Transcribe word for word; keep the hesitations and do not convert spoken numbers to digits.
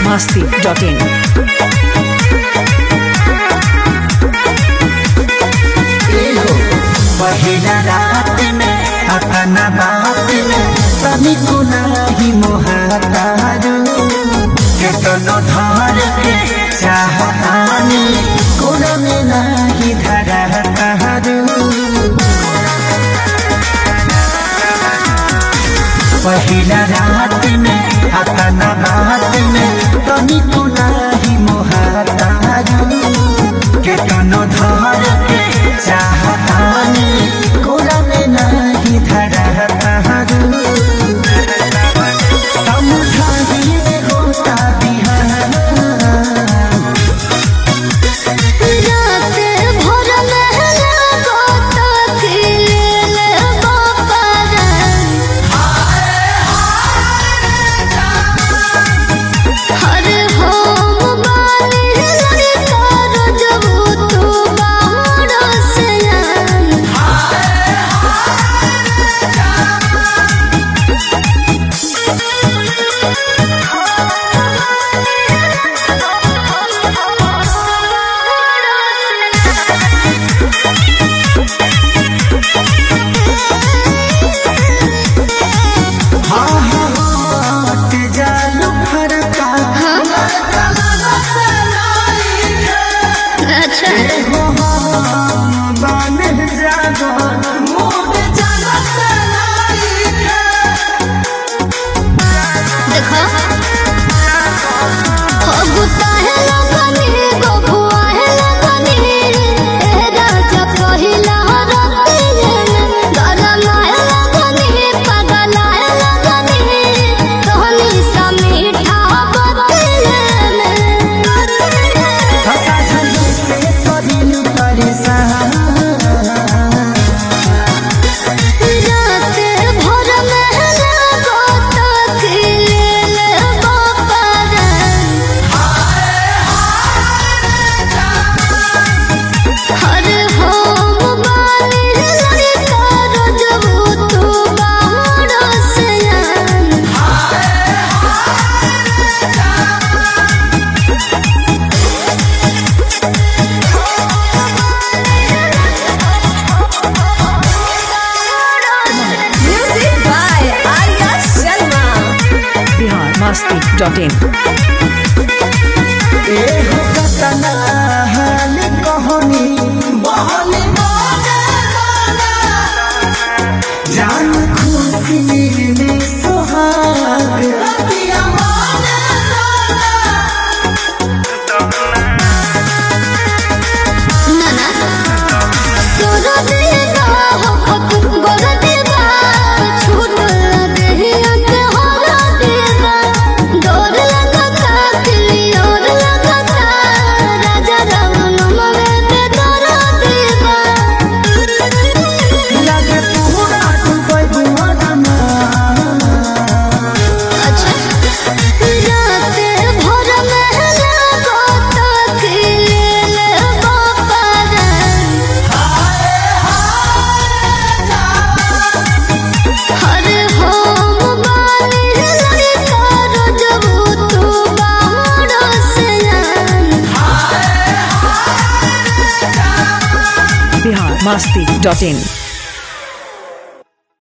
masti dot in. पहिला रात में अपना बात में सभी को नहीं मोहतारू के तो नो धर के चाहतानी कोनो में नहीं धरतारू पहिला रात में अपना बात में सभी को नहीं मोहतारू के तो नो धर के चाहतानी कोरा में नहीं धरतारू समझाही में होता बिहान masti dot in. ए हो कतना हाल कहानी बहली जान खुशी में सुहाग रतिया masti dot in.